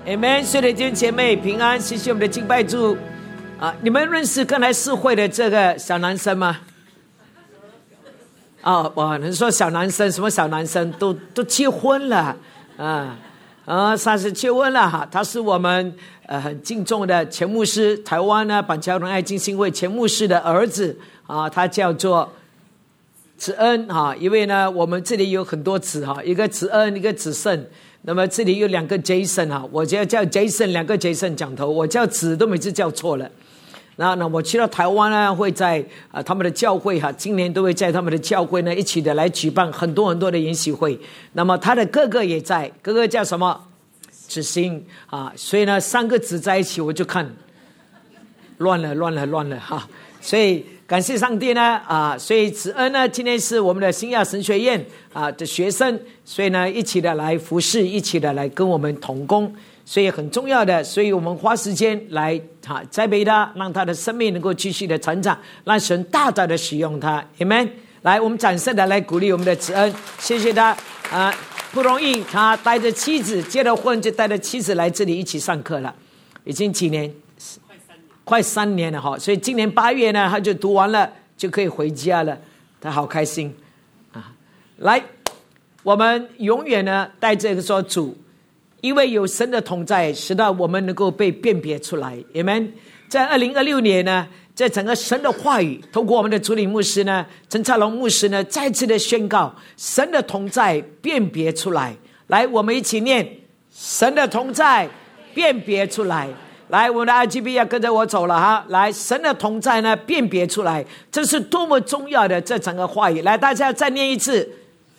Amen。所有的弟兄姐妹平安，谢谢我们的敬拜主你们认识刚才示会的这个小男生吗？你说小男生，什么小男生？都结婚了他是结婚了哈。他是我们很敬重的前牧师，台湾呢板桥仁爱浸信会前牧师的儿子他叫做子恩因为呢我们这里有很多子一个子恩，一个子胜。那么这里有2个 Jason 我叫 Jason， 2个 Jason 讲头，我叫子都每次叫错了。那我去到台湾呢，会在他们的教会今年都会在他们的教会呢一起的来举办很多很多的研习会。那么他的哥哥也在，哥哥叫什么？子兴所以呢3个子在一起，我就看乱了所以感谢上帝呢所以子恩呢今天是我们的新亚神学院的学生，所以呢一起的来服侍，一起的来跟我们同工，所以很重要的，所以我们花时间来栽培他，让他的生命能够继续的成长，让神大大的使用他。 Amen。 来，我们掌声的来鼓励我们的子恩，谢谢他不容易，他带着妻子结了婚，就带着妻子来这里一起上课了，已经几年？快3年了所以今年8月呢他就读完了，就可以回家了，他好开心来，我们永远呢带着说主，因为有神的同在，使到我们能够被辨别出来。 Amen。 在2026年呢，在整个神的话语透过我们的主理牧师呢陈灿龙牧师呢再次的宣告神的同在辨别出来。来，我们一起念神的同在辨别出来。来，我们的 RGB 要跟着我走了来，神的同在呢辨别出来，这是多么重要的这整个话语。来，大家再念一次，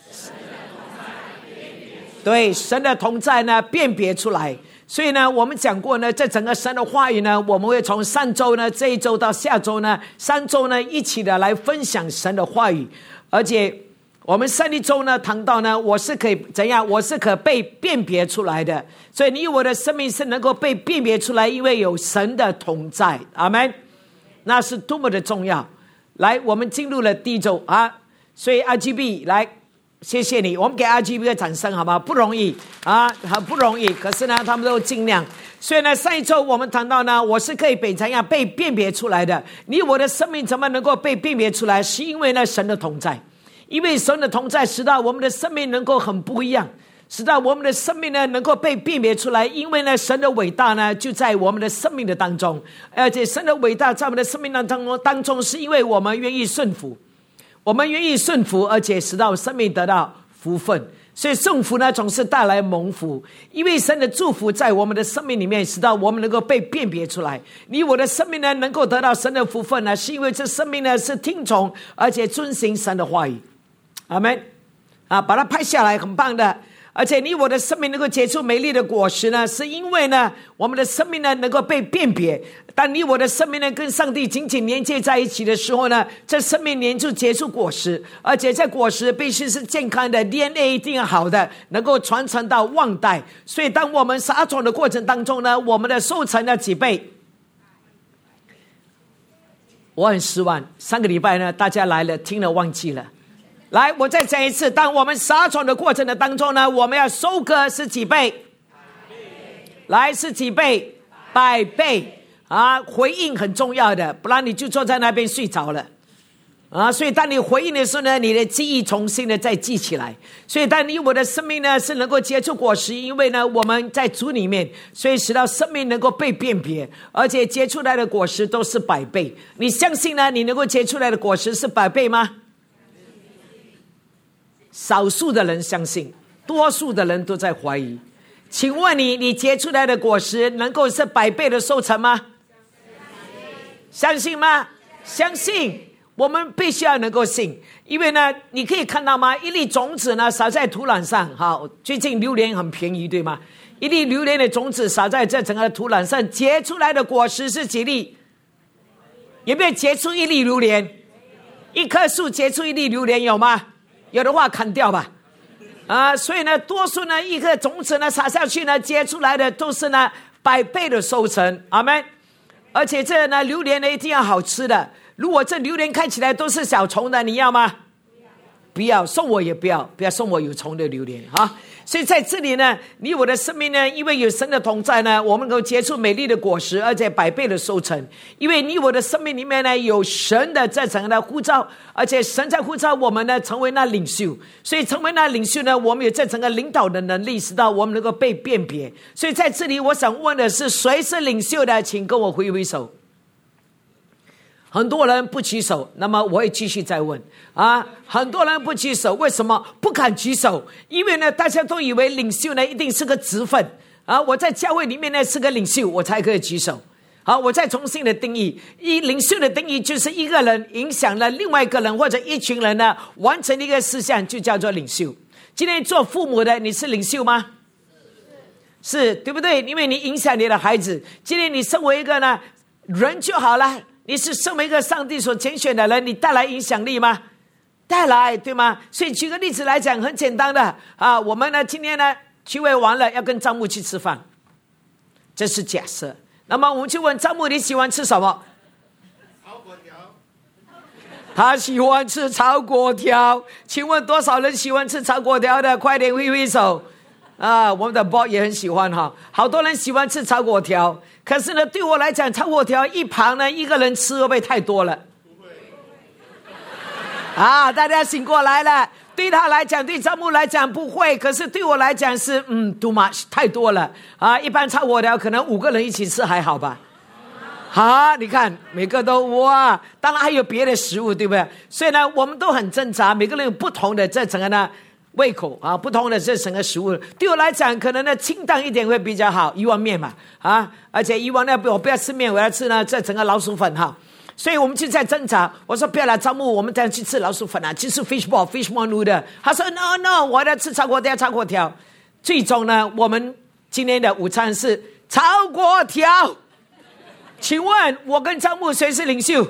对，神的同在呢辨别出来。所以呢我们讲过呢，在整个神的话语呢，我们会从上周呢这一周到下周呢3周呢一起的来分享神的话语。而且我们上一周呢谈到呢，我是可以怎样？我是可被辨别出来的。所以你我的生命是能够被辨别出来，因为有神的同在。阿们。那是多么的重要。来，我们进入了第一周所以 RGB 来，谢谢你，我们给 RGB 的掌声好吗？不容易很不容易，可是呢他们都尽量。所以呢上一周我们谈到呢，我是可以被怎样被辨别出来的。你我的生命怎么能够被辨别出来？是因为呢神的同在，因为神的同在使到我们的生命能够很不一样，使到我们的生命呢能够被辨别出来。因为呢神的伟大呢就在我们的生命的当中，而且神的伟大在我们的生命当中是因为我们愿意顺服，我们愿意顺服，而且使到生命得到福分。所以顺服呢总是带来蒙福，因为神的祝福在我们的生命里面，使到我们能够被辨别出来。你我的生命呢能够得到神的福分呢，是因为这生命呢是听从而且遵行神的话语。阿们把它拍下来，很棒的。而且你我的生命能够结出美丽的果实呢，是因为呢我们的生命呢能够被辨别。当你我的生命呢跟上帝紧紧连接在一起的时候呢，这生命连就结出果实，而且这果实必须是健康的， DNA 一定好的，能够传承到万代。所以当我们撒种的过程当中呢，我们的收成了几倍。我很失望，3个礼拜呢大家来了听了忘记了。来，我再讲一次，当我们撒种的过程的当中呢，我们要收割是几倍？来，是几倍？100倍回应很重要的，不然你就坐在那边睡着了所以当你回应的时候呢，你的记忆重新的再记起来。所以当你我的生命呢是能够结出果实，因为呢我们在主里面，所以使到生命能够被辨别，而且结出来的果实都是100倍。你相信呢你能够结出来的果实是100倍吗？少数的人相信，多数的人都在怀疑。请问你结出来的果实能够是100倍的收成吗？相信吗？相信。我们必须要能够信，因为呢你可以看到吗，一粒种子呢撒在土壤上，最近榴莲很便宜对吗？一粒榴莲的种子撒在这整个土壤上，结出来的果实是几粒？有没有结出一粒榴莲？一棵树结出一粒榴莲有吗？有的话砍掉吧所以呢多数呢一个种子呢撒下去呢，结出来的都是呢100倍的收成。阿们。而且这呢榴莲呢一定要好吃的，如果这榴莲看起来都是小虫的，你要吗？不要，送我也不要送我有虫的榴莲所以在这里呢，你我的生命呢，因为有神的同在呢，我们能够结出美丽的果实，而且100倍的收成。因为你我的生命里面呢，有神的这整个的呼召，而且神在呼召我们呢，成为那领袖。所以成为那领袖呢，我们有这整个领导的能力，使到我们能够被辨别。所以在这里，我想问的是，谁是领袖的？请跟我挥挥手。很多人不举手，那么我会继续再问很多人不举手，为什么不敢举手？因为呢，大家都以为领袖呢一定是个职分我在教会里面呢是个领袖，我才可以举手。我再重新的定义，领袖的定义就是一个人影响了另外一个人或者一群人呢，完成一个事项，就叫做领袖。今天做父母的，你是领袖吗？是，对不对？因为你影响你的孩子。今天你身为一个呢人就好了，你是身为一个上帝所拣选的人，你带来影响力吗？带来，对吗？所以举个例子来讲，很简单的我们呢今天呢聚会完了要跟张牧去吃饭，这是假设。那么我们就问张牧，你喜欢吃什么？炒粿条。他喜欢吃炒粿条。请问多少人喜欢吃炒粿条的？快点挥挥手。我们的 boss 也很喜欢好多人喜欢吃炒粿条。可是呢，对我来讲，炒粿条一盘呢，一个人吃会不会太多了？不会。大家醒过来了。对他来讲，对张牧来讲不会，可是对我来讲是too much， 太多了一般炒粿条可能5个人一起吃还好吧？你看每个都哇，当然还有别的食物，对不对？所以呢，我们都很挣扎，每个人有不同的这整个呢胃口不同的这整个食物。对我来讲，可能呢清淡一点会比较好，鱼丸面嘛而且鱼丸呢，我不要吃面，我要吃呢这整个老鼠粉所以我们就在挣扎。我说不要来招募，我们等下去吃老鼠粉去吃 fish ball noodle。他说 no， 我要吃炒粿条。最终呢，我们今天的午餐是炒粿条。请问我跟张牧谁是领袖？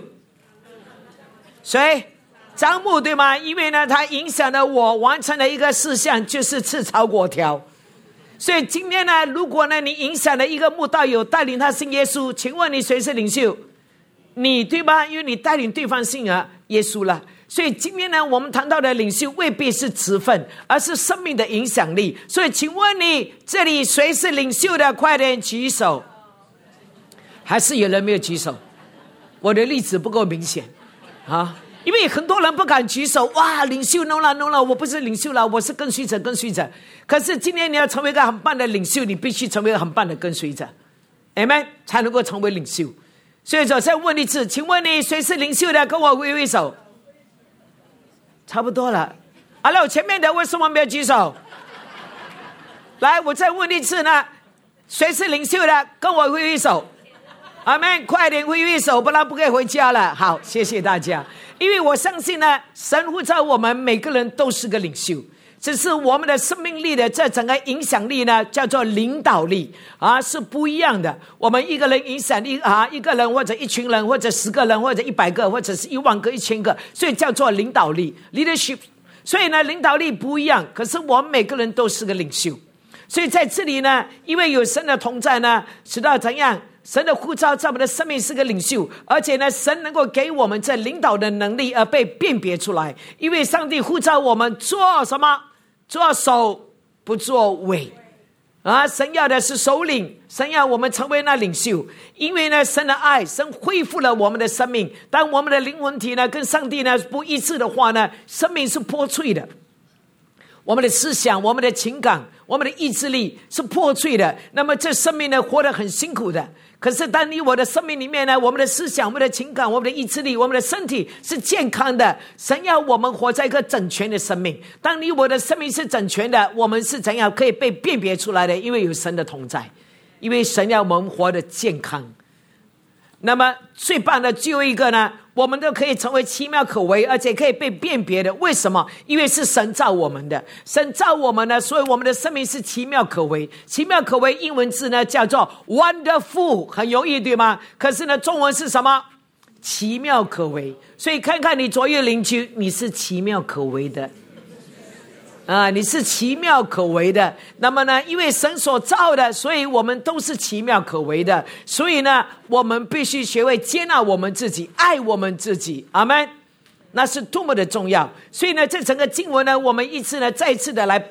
谁？张牧，对吗？因为呢，他影响了我完成了一个事项，就是吃炒粿条。所以今天呢，如果呢你影响了一个慕道友，带领他信耶稣，请问你谁是领袖？你，对吧？因为你带领对方信耶稣了。所以今天呢，我们谈到的领袖未必是职分，而是生命的影响力。所以请问你这里谁是领袖的？快点举手。还是有人没有举手？我的例子不够明显因为很多人不敢举手。领袖 no 了，我不是领袖了，我是跟随者。可是今天你要成为一个很棒的领袖，你必须成为一个很棒的跟随者 Amen， 才能够成为领袖。所以说再问一次，请问你谁是领袖的？跟我挥挥手。差不多了。前面的为什么没有举手？来，我再问一次呢，谁是领袖的？跟我挥挥手。阿们，快点挥挥手，不然不可以回家了。好，谢谢大家。因为我相信呢，神呼召我们每个人都是个领袖，只是我们的生命力的这整个影响力呢，叫做领导力是不一样的。我们一个人影响力一个人或者一群人或者10个人或者100个或者是1万个1000个，所以叫做领导力 leadership。 所以呢，领导力不一样，可是我们每个人都是个领袖。所以在这里呢，因为有神的同在呢，使到怎样神的呼召在我们的生命是个领袖，而且呢，神能够给我们这领导的能力而被辨别出来。因为上帝呼召我们做什么？做首不做尾神要的是首领，神要我们成为那领袖。因为呢，神的爱，神恢复了我们的生命。当我们的灵魂体呢跟上帝呢不一致的话呢，生命是破碎的。我们的思想，我们的情感，我们的意志力是破碎的，那么这生命呢活得很辛苦的。可是当你我的生命里面呢，我们的思想，我们的情感，我们的意志力，我们的身体是健康的，神要我们活在一个整全的生命。当你我的生命是整全的，我们是怎样可以被辨别出来的？因为有神的同在，因为神要我们活得健康。那么最棒的最后一个呢，我们都可以成为奇妙可为，而且可以被辨别的。为什么？因为是神造我们的，神造我们呢，所以我们的生命是奇妙可为。奇妙可为英文字呢叫做 wonderful， 很容易对吗？可是呢中文是什么？奇妙可为。所以看看你左右邻居，你是奇妙可为的你是奇妙可为的。那么呢，因为神所造的，所以我们都是奇妙可为的。所以呢，我们必须学会接纳我们自己，爱我们自己。阿们，那是多么的重要。所以呢，这整个经文呢，我们再一次的来背。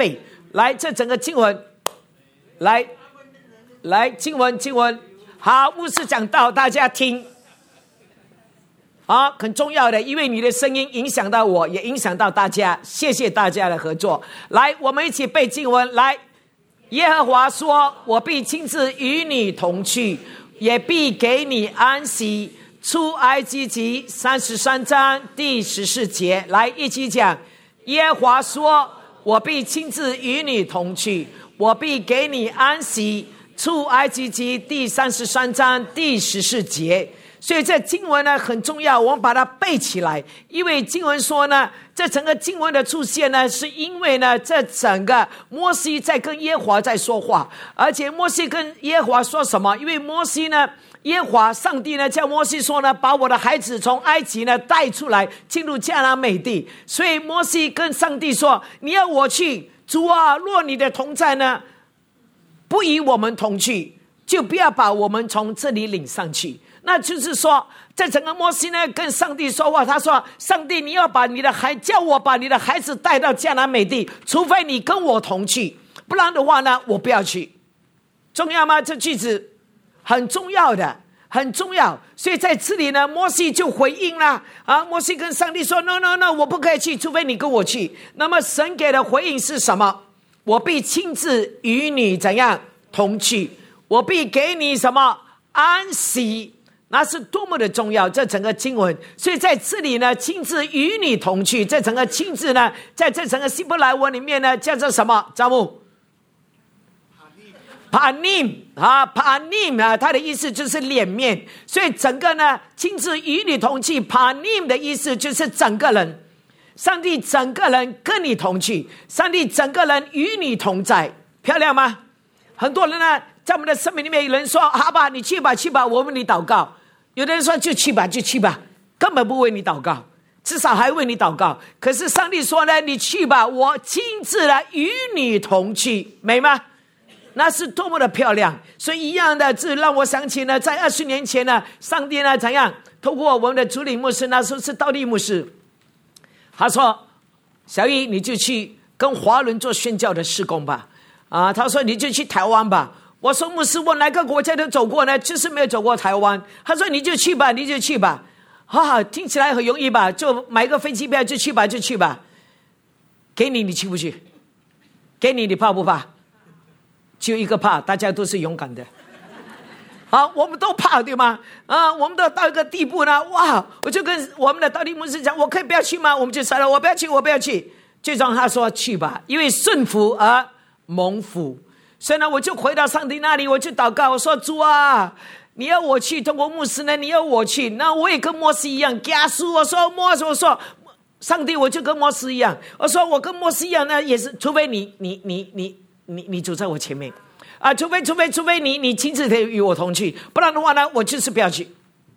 来，这整个经文，来，经文，好，牧师讲道，大家听。好，很重要的，因为你的声音影响到我，也影响到大家，谢谢大家的合作。来，我们一起背经文。来，耶和华说：“我必亲自与你同去，也必给你安息。”出埃及记33章第14节，来一起讲。耶和华说：“我必亲自与你同去，我必给你安息。”出埃及记第33章第14节。所以这经文呢很重要，我们把它背起来。因为经文说呢，这整个经文的出现呢，是因为呢，这整个摩西在跟耶和华在说话，而且摩西跟耶和华说什么？因为摩西呢，耶和华上帝呢叫摩西说呢，把我的孩子从埃及呢带出来，进入迦南美地。所以摩西跟上帝说：“你要我去，主啊，若你的同在呢，不与我们同去，就不要把我们从这里领上去。”那就是说，在整个摩西呢跟上帝说话，他说：“上帝，你要把你的叫我把你的孩子带到迦南美地，除非你跟我同去，不然的话呢，我不要去。”重要吗？这句子很重要的，很重要。所以在这里呢，摩西就回应了啊，摩西跟上帝说 ：“No， 我不可以去，除非你跟我去。”那么神给的回应是什么？我必亲自与你怎样同去，我必给你什么安息。那是多么的重要，这整个经文。所以在这里呢，亲自与你同去，这整个亲自呢，在这整个希伯来文里面呢，叫做什么？张木？Panim 啊 ，Panim 啊，它的意思就是脸面。所以整个呢，亲自与你同去 ，Panim 的意思就是整个人，上帝整个人跟你同去，上帝整个人与你同在，漂亮吗？很多人呢，在我们的生命里面，有人说：“好吧，你去吧，我为你祷告。”有的人说：“就去吧，根本不为你祷告，至少还为你祷告。”可是上帝说呢：“你去吧，我亲自来与你同去，美吗？”那是多么的漂亮！所以一样的，这让我想起呢，在20年前呢，上帝呢怎样透过我们的主理牧师，那时候是道立牧师，他说：“小易，你就去跟华人做宣教的事工吧。”啊，他说：“你就去台湾吧。”我说：“牧师，我哪个国家都走过呢，就是没有走过台湾。”他说：“你就去吧。”听起来很容易吧？就买个飞机票就去吧。给你，你去不去？给你，你怕不怕？只有一个怕，大家都是勇敢的。好，我们都怕，对吗？啊，我们都到一个地步呢。哇！我就跟我们的道理牧师讲：“我可以不要去吗？”我们就说了：“我不要去。”最终他说：“去吧，因为顺服而蒙福。”所以呢，我就回到上帝那里，我就祷告，我说：“主啊，你要我去，通过牧师呢，你要我去，那我也跟摩西一样，加书。我说上帝，我就跟摩西一样，我说我跟摩西一样呢，也是，除非你走在我前面啊，除非你亲自与我同去，不然的话呢，我就是不要去。”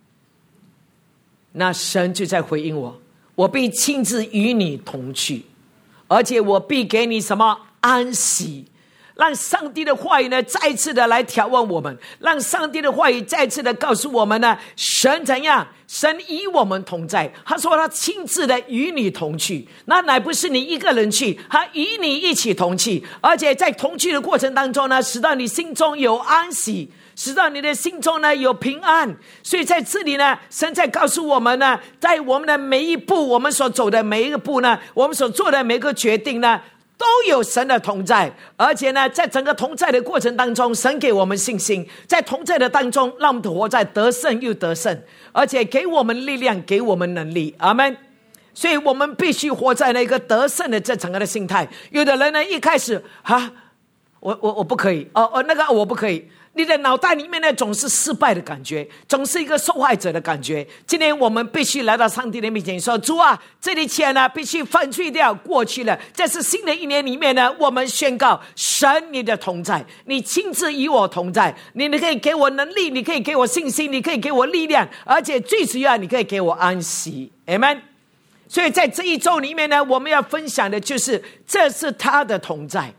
那神就在回应我：“我必亲自与你同去，而且我必给你什么安息。”让上帝的话语呢再一次的来调问我们，让上帝的话语再一次的告诉我们呢，神怎样？神与我们同在。他说他亲自的与你同去，那乃不是你一个人去，他与你一起同去，而且在同去的过程当中呢，使到你心中有安息，使到你的心中呢有平安。所以在这里呢，神在告诉我们呢，在我们的每一步，我们所走的每一个步呢，我们所做的每一个决定呢，都有神的同在。而且呢，在整个同在的过程当中，神给我们信心，在同在的当中，让我们活在得胜又得胜，而且给我们力量，给我们能力。阿们。所以我们必须活在那个得胜的这整个的心态。有的人呢，一开始我不可以，那个我不可以，你的脑袋里面呢总是失败的感觉，总是一个受害者的感觉。今天我们必须来到上帝的面前说，主啊，这一切呢必须粉碎掉过去了。这是新的一年里面呢，我们宣告神你的同在，你亲自与我同在，你可以给我能力，你可以给我信心，你可以给我力量，而且最主要你可以给我安息。 Amen。 所以在这一周里面呢，我们要分享的就是这是他的同在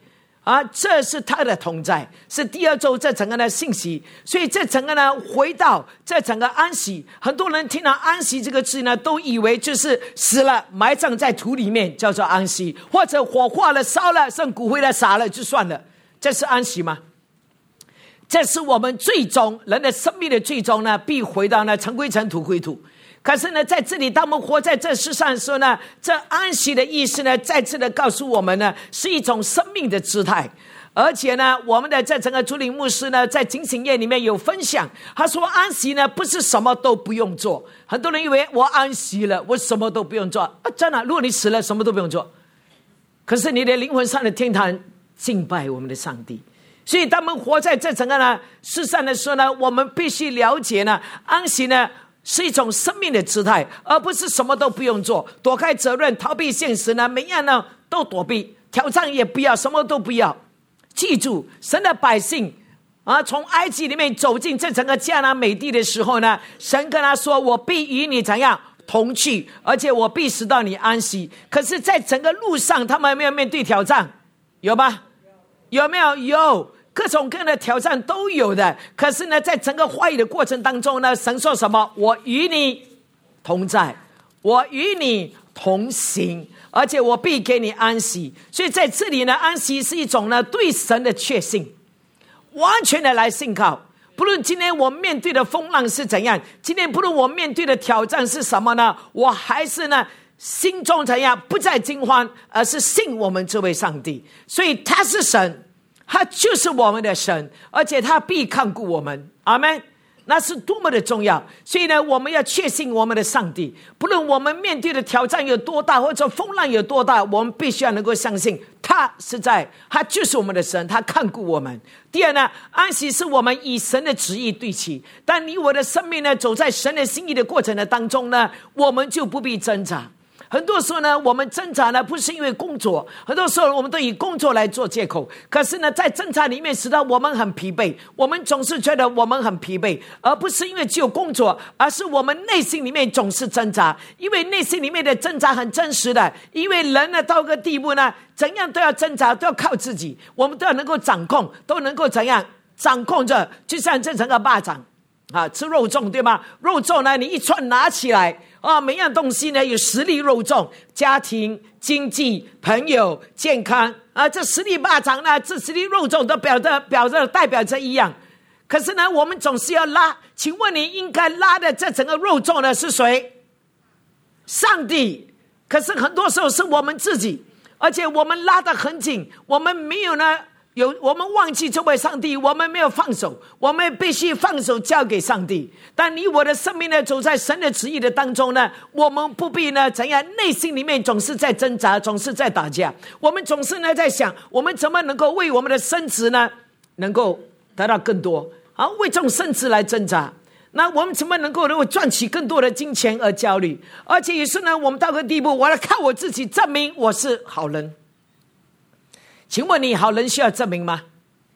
这是他的同在，是第二周这整个的信息。所以这整个呢，回到这整个安息，很多人听到安息这个字呢，都以为就是死了埋葬在土里面叫做安息，或者火化了烧了剩骨灰了撒了就算了，这是安息吗？这是我们最终人的生命的最终呢，必回到呢尘归尘土归土。可是呢，在这里当我们活在这世上的时候呢，这安息的意思呢，再次的告诉我们呢，是一种生命的姿态。而且呢，我们的这整个主领牧师呢，在警醒夜里面有分享，他说安息呢，不是什么都不用做。很多人以为我安息了，我什么都不用做真的，如果你死了，什么都不用做，可是你的灵魂上的天堂敬拜我们的上帝。所以当我们活在这整个呢世上的时候呢，我们必须了解呢，安息呢是一种生命的姿态，而不是什么都不用做，躲开责任，逃避现实呢，每样呢都躲避，挑战也不要，什么都不要。记住，神的百姓从埃及里面走进这整个迦南美地的时候呢，神跟他说，我必与你怎样同去，而且我必使到你安息。可是在整个路上他们有没有面对挑战？有吧？有没有？有，各种各样的挑战都有的。可是呢，在整个话语的过程当中呢，神说什么？我与你同在，我与你同行，而且我必给你安息。所以在这里呢，安息是一种呢对神的确信，完全的来信靠。不论今天我面对的风浪是怎样，今天不论我面对的挑战是什么呢，我还是呢心中怎样不再惊慌，而是信我们这位上帝。所以他是神，他就是我们的神，而且他必看顾我们。阿们。那是多么的重要。所以呢，我们要确信我们的上帝，不论我们面对的挑战有多大，或者风浪有多大，我们必须要能够相信他就是我们的神，他看顾我们。第二呢，安息是我们以神的旨意对齐。但你我的生命呢，走在神的心意的过程的当中呢，我们就不必挣扎。很多时候呢，我们挣扎呢，不是因为工作，很多时候我们都以工作来做借口。可是呢，在挣扎里面使到我们很疲惫，我们总是觉得我们很疲惫，而不是因为只有工作，而是我们内心里面总是挣扎。因为内心里面的挣扎很真实的，因为人呢到个地步呢，怎样都要挣扎，都要靠自己，我们都要能够掌控，都能够怎样掌控着。就像这整个蚂蚱吃肉粽，对吗？肉粽呢，你一串拿起来每样东西呢有10粒肉粽，家庭、经济、朋友、健康这10粒蚂蚱呢，这10粒肉粽都代表着一样。可是呢，我们总是要拉，请问你应该拉的这整个肉粽呢是谁？上帝。可是很多时候是我们自己，而且我们拉得很紧，我们没有呢我们忘记这位上帝，我们没有放手，我们必须放手交给上帝。但你我的生命呢，走在神的旨意的当中呢，我们不必呢怎样，内心里面总是在挣扎，总是在打架，我们总是呢在想，我们怎么能够为我们的生殖呢能够得到更多为这种生殖来挣扎。那我们怎么能够赚取更多的金钱而焦虑？而且也是呢，我们到个地步，我要靠我自己证明我是好人。请问你好人需要证明吗？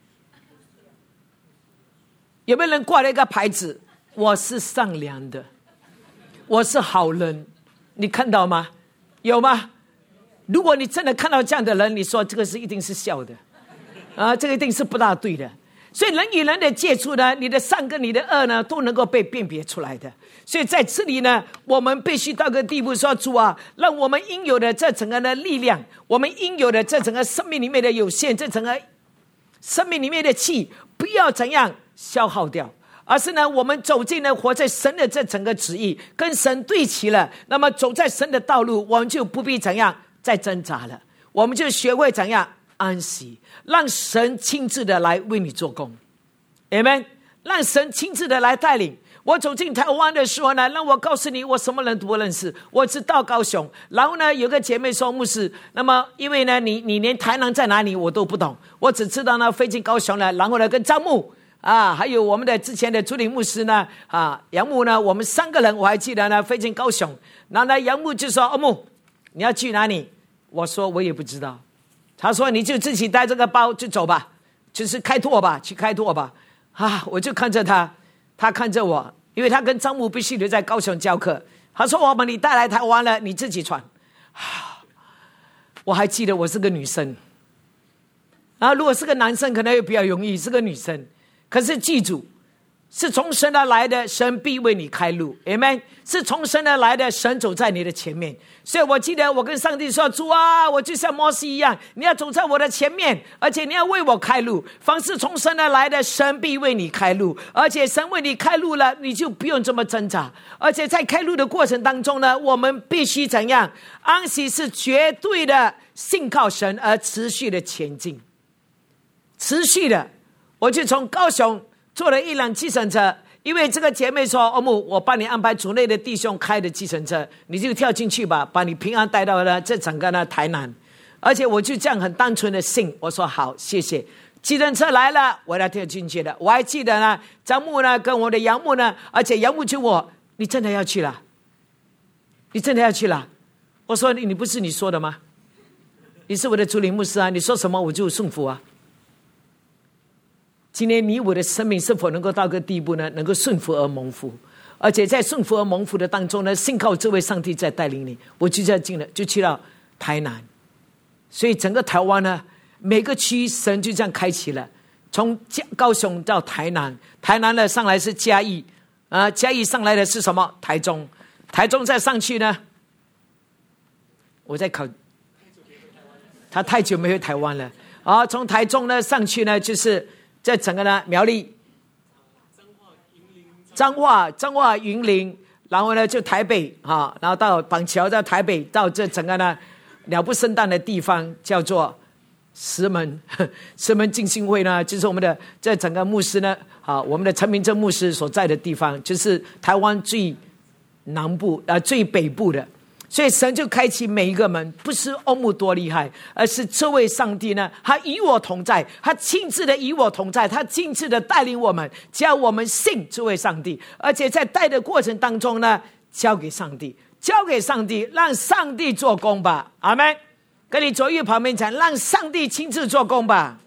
有没有人挂了一个牌子，我是善良的，我是好人？你看到吗？有吗？如果你真的看到这样的人，你说这个是一定是笑的这个一定是不大对的。所以人与人的接触呢，你的善跟你的恶呢，都能够被辨别出来的。所以在这里呢，我们必须到个地步说，主啊，让我们应有的这整个的力量，我们应有的这整个生命里面的有限，这整个生命里面的气，不要怎样消耗掉，而是呢，我们走进呢，活在神的这整个旨意，跟神对齐了，那么走在神的道路，我们就不必怎样再挣扎了，我们就学会怎样安息，让神亲自的来为你做工。 Amen， 让神亲自的来带领。我走进台湾的时候呢，让我告诉你，我什么人都不认识，我只到高雄。然后呢，有个姐妹说，牧师，那么因为呢，你连台南在哪里我都不懂，我只知道呢飞进高雄了，然后呢跟张牧还有我们的之前的主领牧师呢杨牧呢，我们3个人我还记得呢飞进高雄。然后呢杨牧就说，哦牧，你要去哪里？我说我也不知道。他说你就自己带这个包就走吧，就是开拓吧，去开拓吧。我就看着他，他看着我，因为他跟张牧必须留在高雄教课。他说我把你带来台湾了，你自己传。我还记得我是个女生， 啊，如果是个男生可能也比较容易，是个女生，可是记住，是从神而来的，神必为你开路 Amen， 是从神而来的，神走在你的前面。所以我记得我跟上帝说，主啊，我就像摩西一样，你要走在我的前面，而且你要为我开路。凡是从神而来的，神必为你开路，而且神为你开路了，你就不用这么挣扎。而且在开路的过程当中呢，我们必须怎样？安息是绝对的信靠神而持续的前进，持续的。我就从高雄坐了一辆计程车，因为这个姐妹说，欧姆，我帮你安排组内的弟兄开的计程车，你就跳进去吧，把你平安带到了这整个台南。而且我就这样很单纯的信，我说好，谢谢。计程车来了，我要跳进去了。我还记得呢，张牧呢跟我的杨牧呢，而且杨牧就问我，你真的要去了？你真的要去了？我说你不是你说的吗？你是我的主领牧师啊，你说什么我就顺服啊。今天你我的生命是否能够到个地步呢？能够顺服而蒙福，而且在顺服而蒙福的当中呢，信靠这位上帝在带领你。我就这样进了，就去到台南。所以整个台湾呢，每个区神就这样开启了，从高雄到台南，台南呢上来是嘉义，嘉义上来的是什么？台中，台中再上去呢，我在考，他太久没回台湾了啊！从台中呢上去呢，就是在整个呢苗栗、彰化、云林，然后呢就台北啊，然后到板桥，到台北，到这整个呢鸟不生蛋的地方叫做石门浸信会呢，就是我们的这整个牧师呢，我们的陈明正牧师所在的地方，就是台湾最南部最北部的。所以神就开启每一个门，不是欧姆多厉害，而是这位上帝呢，他与我同在，他亲自的与我同在，他亲自的带领我们，只要我们信这位上帝，而且在带的过程当中呢，交给上帝，让上帝做工吧。阿们。跟你左右旁边讲，让上帝亲自做工吧。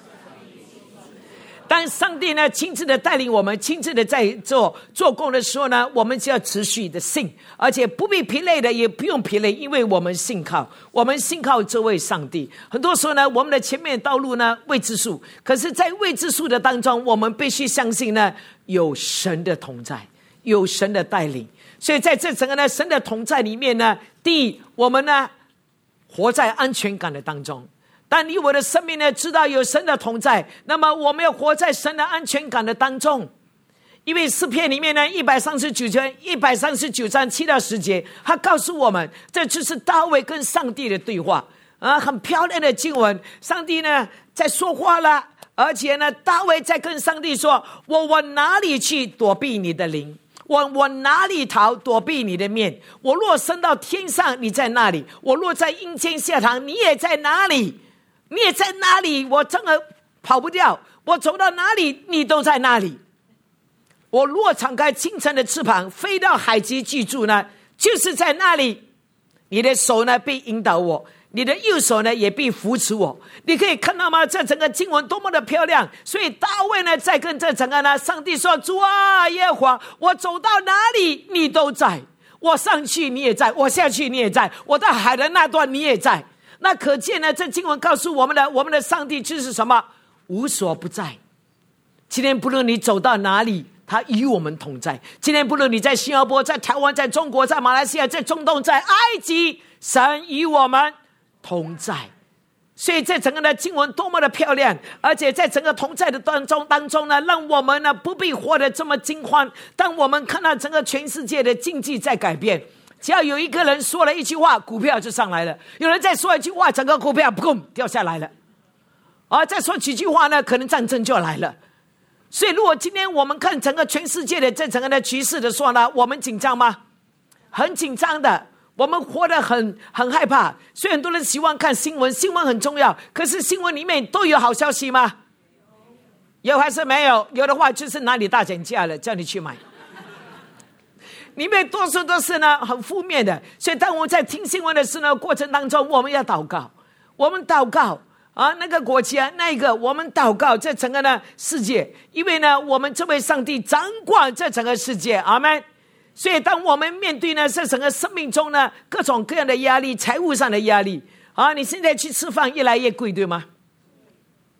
当上帝呢亲自的带领我们，亲自的在做工的时候呢，我们就要持续的信，而且不必疲累的，也不用疲累，因为我们信靠这位上帝。很多时候呢，我们的前面道路呢未知数，可是在未知数的当中，我们必须相信呢有神的同在，有神的带领。所以在这整个呢神的同在里面呢，第一，我们呢活在安全感的当中。但你我的生命呢，知道有神的同在，那么我们要活在神的安全感的当中。因为诗篇里面呢139章7到10节，他告诉我们，这就是大卫跟上帝的对话很漂亮的经文。上帝呢在说话了，而且呢大卫在跟上帝说，我往哪里去躲避你的灵？我哪里逃躲避你的面？我若升到天上，你在那里；我若在阴间下榻，你也在哪里？你也在哪里？我真的跑不掉，我走到哪里你都在那里。我若敞开清晨的翅膀，飞到海极居住呢，就是在那里。你的手呢必引导我，你的右手呢也必扶持我。你可以看到吗？这整个经文多么的漂亮。所以大卫呢在跟这整个呢上帝说，主啊耶和华，我走到哪里你都在，我上去你也在，我下去你也在，我到海的那端你也在。那可见呢，这经文告诉我们的上帝就是什么？无所不在。今天不论你走到哪里，他与我们同在。今天不论你在新加坡，在台湾，在中国，在马来西亚，在中东，在埃及，神与我们同在。所以这整个的经文多么的漂亮，而且在整个同在的当中呢，让我们呢不必活得这么惊慌。当我们看到整个全世界的经济在改变，只要有一个人说了一句话，股票就上来了；有人再说一句话，整个股票砰掉下来了。再说几句话呢，可能战争就来了。所以如果今天我们看整个全世界的这整个的局势的时候呢，我们紧张吗？很紧张的，我们活得很害怕。所以很多人喜欢看新闻，新闻很重要，可是新闻里面都有好消息吗？有还是没有？有的话就是哪里大减价了，叫你去买。里面多数都是呢很负面的。所以当我们在听新闻的时候呢，过程当中我们要祷告，我们祷告那个国家那个，我们祷告这整个呢世界，因为呢我们这位上帝掌管这整个世界，阿们。所以当我们面对呢这整个生命中呢各种各样的压力，财务上的压力你现在去吃饭越来越贵，对吗？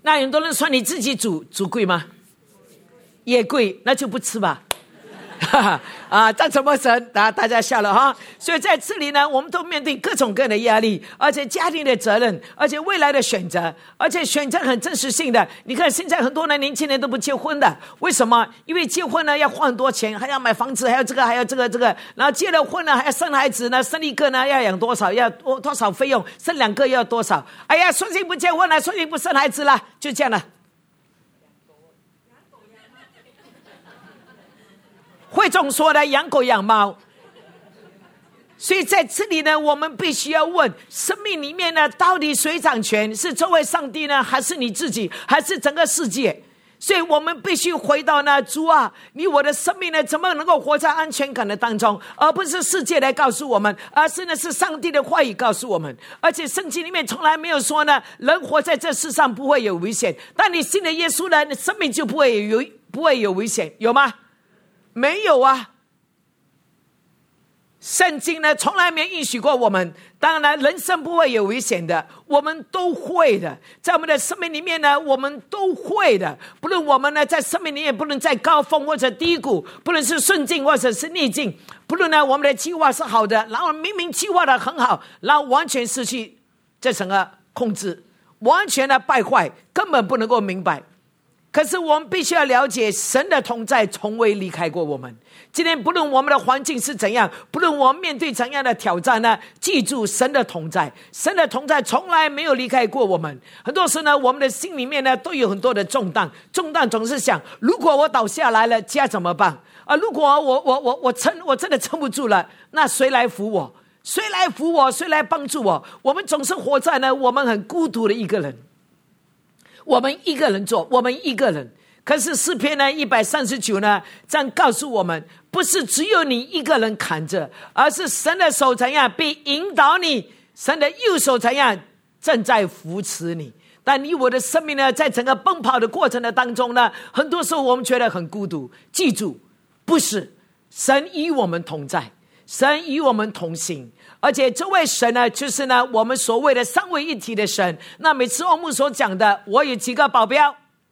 那很多人说你自己煮贵吗？也贵，那就不吃吧。这怎么神？大家笑了哈。所以在这里呢，我们都面对各种各样的压力，而且家庭的责任，而且未来的选择，而且选择很真实性的。你看现在很多年轻人都不结婚的，为什么？因为结婚呢要花很多钱，还要买房子，还要这个，还要这个，然后结了婚呢还要生孩子呢，生一个呢要养多少，要多少费用，生2个要多少？哎呀，说谁不结婚了，说谁不生孩子了，就这样了。会总说的养狗养猫。所以在这里呢，我们必须要问，生命里面呢到底谁掌权？是这位上帝呢，还是你自己，还是整个世界？所以我们必须回到呢，主啊，你我的生命呢怎么能够活在安全感的当中，而不是世界来告诉我们，而是呢是上帝的话语告诉我们。而且圣经里面从来没有说呢，人活在这世上不会有危险，但你信了耶稣呢，你生命就不会有危险，有吗？没有啊。圣经呢从来没允许过我们，当然人生不会有危险的，我们都会的，在我们的生命里面呢，我们都会的。不论我们呢在生命里面，不论在高峰或者低谷，不论是顺境或者是逆境，不论呢我们的计划是好的，然后明明计划的很好，然后完全失去这整个控制，完全的败坏，根本不能够明白。可是我们必须要了解，神的同在从未离开过我们。今天不论我们的环境是怎样，不论我们面对怎样的挑战呢，记住神的同在，神的同在从来没有离开过我们。很多时候呢，我们的心里面呢都有很多的重担总是想，如果我倒下来了，家怎么办啊？如果我真的撑不住了，那谁来扶我？谁来扶我？谁来帮助我？我们总是活在呢我们很孤独的一个人，我们一个人做，我们一个人。可是诗篇呢139呢这样告诉我们，不是只有你一个人扛着，而是神的手怎样必引导你，神的右手怎样正在扶持你。但你我的生命呢，在整个奔跑的过程的当中呢，很多时候我们觉得很孤独。记住，不是，神与我们同在，神与我们同行。而且这位神呢，就是呢我们所谓的三位一体的神。那每次欧牧所讲的，我有几个保镖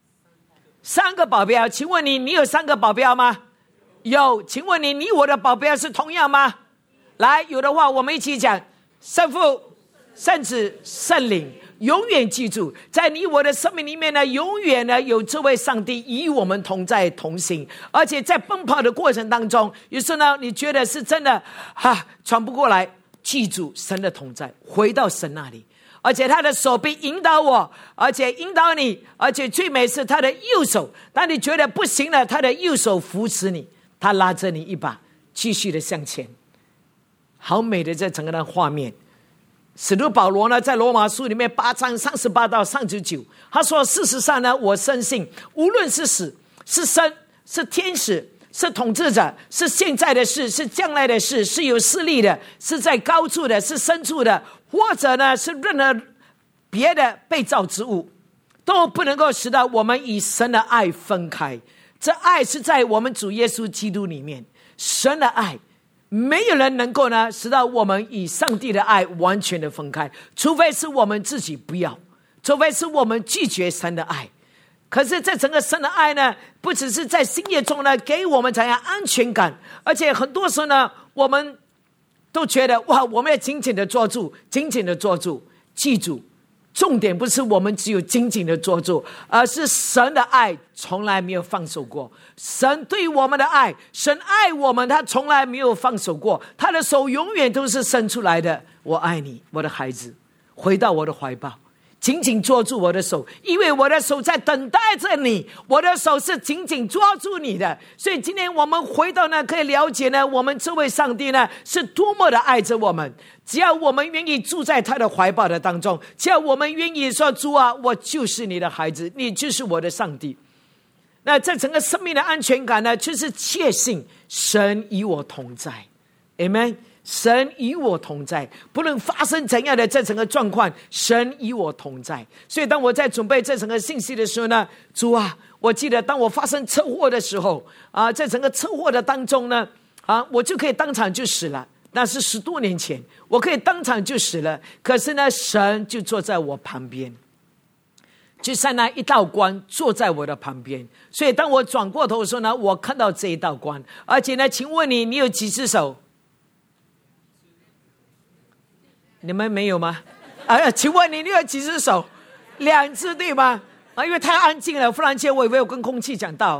？3个保镖。请问你有3个保镖吗？有。请问你我的保镖是同样吗？来，有的话我们一起讲，圣父、圣子、圣灵。永远记住，在你我的生命里面呢，永远呢有这位上帝与我们同在同行。而且在奔跑的过程当中，有时候呢你觉得是真的喘不过来，记住神的同在，回到神那里，而且他的手臂引导我，而且引导你，而且最美是他的右手，当你觉得不行了，他的右手扶持你，他拉着你一把，继续的向前。好美的这整个的画面。使徒保罗呢，在罗马书里面8章38到39，他说：事实上呢，我深信，无论是死是生，是天使，是统治者，是现在的事，是将来的事，是有势力的，是在高处的，是深处的，或者呢是任何别的被造之物，都不能够使到我们与神的爱分开。这爱是在我们主耶稣基督里面，神的爱没有人能够呢使到我们与上帝的爱完全的分开，除非是我们自己不要，除非是我们拒绝神的爱。可是这整个神的爱呢，不只是在新约中呢给我们怎样安全感，而且很多时候呢我们都觉得哇，我们要紧紧的抓住，紧紧的抓住。记住，重点不是我们只有紧紧的抓住，而是神的爱从来没有放手过。神对我们的爱，神爱我们，他从来没有放手过，他的手永远都是伸出来的。我爱你，我的孩子，回到我的怀抱，紧紧抓住我的手，因为我的手在等待着你，我的手是紧紧抓住你的。所以今天我们回到呢，可以了解呢，我们这位上帝呢是多么的爱着我们。只要我们愿意住在他的怀抱的当中，只要我们愿意说，主啊，我就是你的孩子，你就是我的上帝。那这整个生命的安全感呢，就是确信神与我同在。 Amen。 神与我同在，不论发生怎样的这整个状况，神与我同在。所以当我在准备这整个信息的时候呢，主啊，我记得当我发生车祸的时候在整个车祸的当中呢我就可以当场就死了。那是10多年前，我可以当场就死了，可是呢神就坐在我旁边。 就像那一道光坐在我的旁边。所以当我转过头的时候呢，我看到这一道光。而且呢，请问你有几只手？你们没有吗？请问你有几只手？2只对吗？因为太安静了，忽然间我以为我跟空气讲道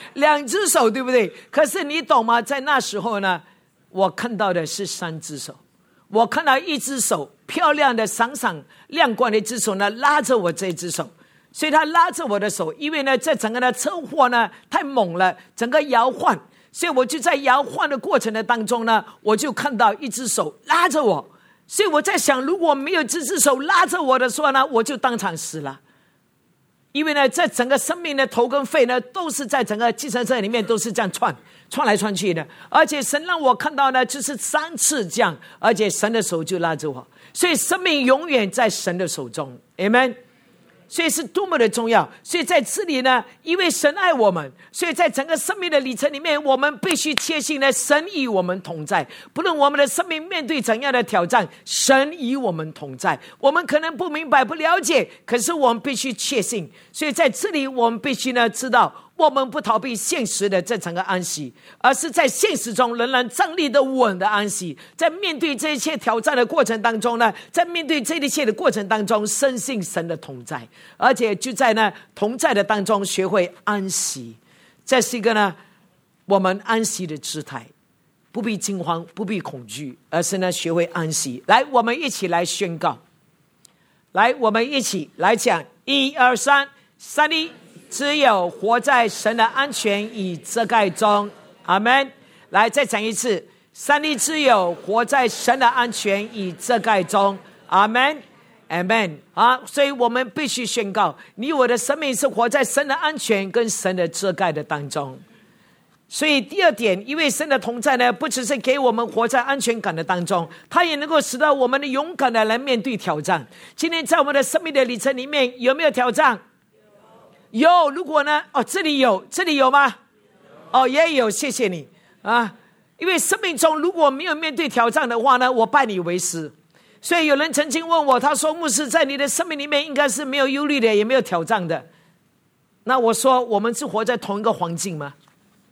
2只手对不对？可是你懂吗？在那时候呢，我看到的是3只手。我看到一只手，漂亮的闪闪亮光的一只手呢，拉着我这只手。所以他拉着我的手，因为呢这整个的车祸呢太猛了，整个摇晃，所以我就在摇晃的过程的当中呢，我就看到一只手拉着我。所以我在想，如果没有这只手拉着我的时候呢，我就当场死了。因为呢，这整个生命的头跟肺呢，都是在整个计程车里面都是这样窜来窜去的。而且神让我看到呢，就是3次这样，而且神的手就拉着我。所以生命永远在神的手中 Amen。所以是多么的重要。所以在这里呢，因为神爱我们，所以在整个生命的里程里面，我们必须确信呢，神与我们同在。不论我们的生命面对怎样的挑战，神与我们同在。我们可能不明白不了解，可是我们必须确信。所以在这里我们必须呢知道，我们不逃避现实的这整个安息，而是在现实中仍然站立的稳的安息。在面对这一切挑战的过程当中呢，在面对这一切的过程当中，深信神的同在，而且就在呢同在的当中学会安息。这是一个呢我们安息的姿态，不必惊慌，不必恐惧，而是呢学会安息。来，我们一起来宣告，来，我们一起来讲，1、2、3，三一。只有活在神的安全与遮盖中，阿们。来，再讲一次，3一只有活在神的安全与遮盖中，阿们，阿们。所以我们必须宣告，你我的生命是活在神的安全跟神的遮盖的当中。所以第2点，因为神的同在呢，不只是给我们活在安全感的当中，它也能够使到我们的勇敢的来面对挑战。今天在我们的生命的里程里面，有没有挑战？有。如果呢这里有吗？也有，谢谢你因为生命中如果没有面对挑战的话呢，我拜你为师。所以有人曾经问我，他说，牧师，在你的生命里面应该是没有忧虑的，也没有挑战的。那我说，我们是活在同一个环境吗？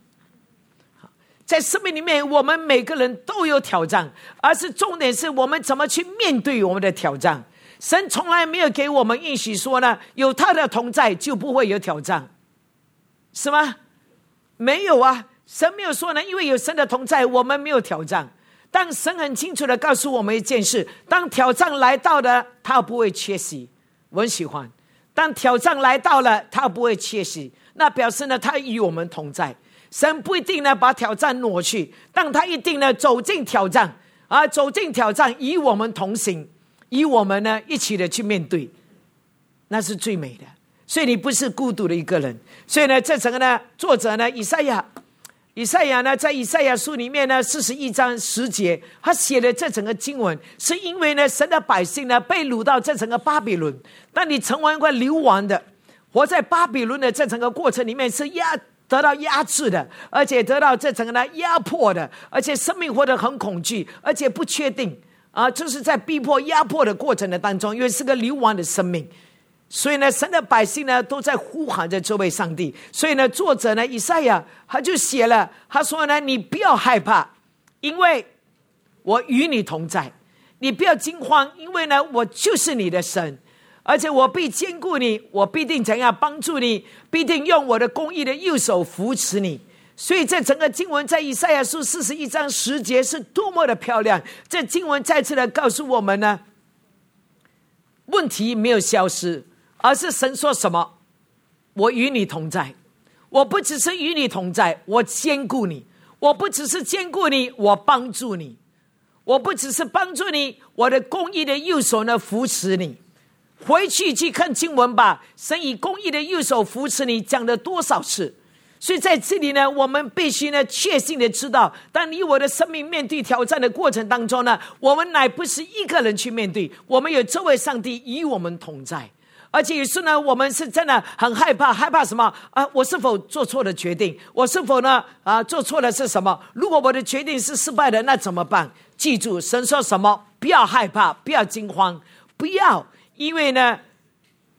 在生命里面我们每个人都有挑战，而是重点是我们怎么去面对我们的挑战。神从来没有给我们应许说呢，有他的同在就不会有挑战，是吗？没有啊，神没有说呢，因为有神的同在，我们没有挑战。但神很清楚的告诉我们一件事，当挑战来到的，他不会缺席。我很喜欢，当挑战来到了，他不会缺席，那表示呢，他与我们同在。神不一定呢把挑战挪去，但他一定呢走进挑战走进挑战，与我们同行，与我们呢一起的去面对，那是最美的。所以你不是孤独的一个人。所以呢，这整个呢，作者呢以赛亚呢，在以赛亚书里面呢41章10节，他写的这整个经文，是因为呢神的百姓呢被掳到这整个巴比伦，当你成为一个流亡的，活在巴比伦的这整个过程里面，是得到压制的，而且得到这整个呢压迫的，而且生命活得很恐惧，而且不确定就是在逼迫压迫的过程的当中，因为是个流亡的生命。所以呢，神的百姓呢都在呼喊着这位上帝。所以呢，作者呢以赛亚他就写了，他说呢，你不要害怕，因为我与你同在；你不要惊慌，因为呢我就是你的神，而且我必坚固你，我必定怎样帮助你，必定用我的公义的右手扶持你。所以这整个经文在以赛亚书41章10节是多么的漂亮。这经文再次的告诉我们呢，问题没有消失，而是神说什么？我与你同在。我不只是与你同在，我坚固你。我不只是坚固你，我帮助你。我不只是帮助你，我的公义的右手呢扶持你。回去看经文吧，神以公义的右手扶持你讲了多少次。所以在这里呢，我们必须呢确信的知道，当你我的生命面对挑战的过程当中呢，我们乃不是一个人去面对，我们有这位上帝与我们同在。而且有时呢，我们是真的很害怕什么我是否做错了决定？我是否呢做错了是什么？如果我的决定是失败的，那怎么办？记住，神说什么？不要害怕，不要惊慌，不要，因为呢，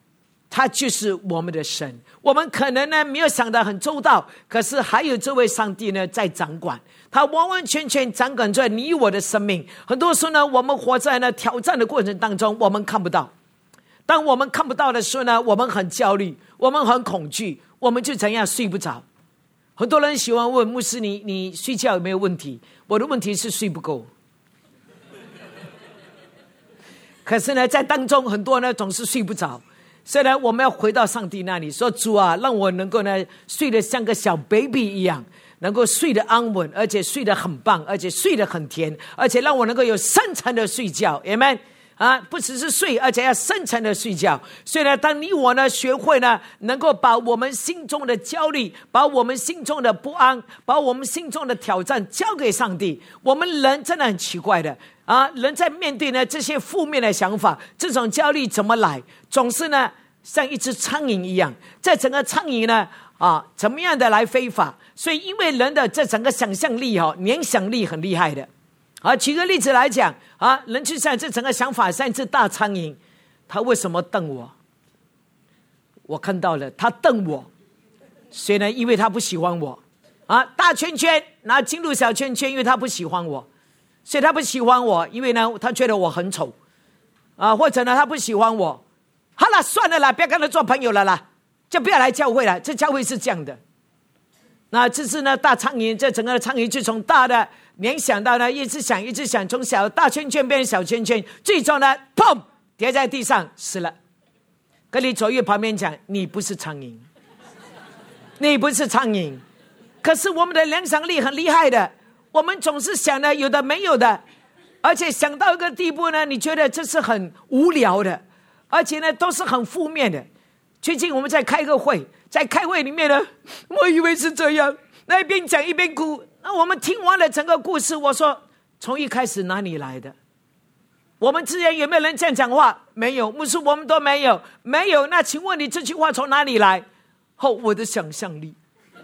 他就是我们的神。我们可能呢没有想得很周到，可是还有这位上帝呢在掌管，他完完全全掌管着你我的生命。很多时候呢，我们活在呢挑战的过程当中，我们看不到。当我们看不到的时候呢，我们很焦虑，我们很恐惧，我们就怎样睡不着。很多人喜欢问牧师，你睡觉有没有问题？我的问题是睡不够。可是呢，在当中很多呢总是睡不着。所以呢，我们要回到上帝那里，说主啊，让我能够呢睡得像个小 baby 一样，能够睡得安稳，而且睡得很棒，而且睡得很甜，而且让我能够有深层的睡觉 Amen 啊，不只是睡，而且要深层的睡觉。所以呢，当你我呢学会呢能够把我们心中的焦虑，把我们心中的不安，把我们心中的挑战交给上帝，我们人真的很奇怪的啊，人在面对呢这些负面的想法，这种焦虑怎么来？总是呢像一只苍蝇一样，在整个苍蝇呢怎么样的来飞法？所以因为人的这整个想象力联想力很厉害的举个例子来讲人就像这整个想法像一只大苍蝇，他为什么瞪我？我看到了，他瞪我，所以呢，因为他不喜欢我大圈圈，然后进入小圈圈，因为他不喜欢我，所以他不喜欢我，因为呢，他觉得我很丑或者呢，他不喜欢我。好了，算了啦，不要跟他做朋友了啦，就不要来教会了。这教会是这样的。那这是呢，大苍蝇，这整个的苍蝇就从大的联想到呢，一直想，一直想，从小大圈圈变成小圈圈，最终呢，砰，跌在地上死了。跟你左右旁边讲，你不是苍蝇，你不是苍蝇。可是我们的联想力很厉害的，我们总是想呢有的没有的，而且想到一个地步呢，你觉得这是很无聊的。而且呢，都是很负面的。最近我们在开个会，在开会里面呢，我以为是这样，那一边讲一边哭。那我们听完了整个故事，我说从一开始哪里来的？我们之前有没有人这样讲话？没有，牧师我们都没有，没有。那请问你这句话从哪里来？我的想象力。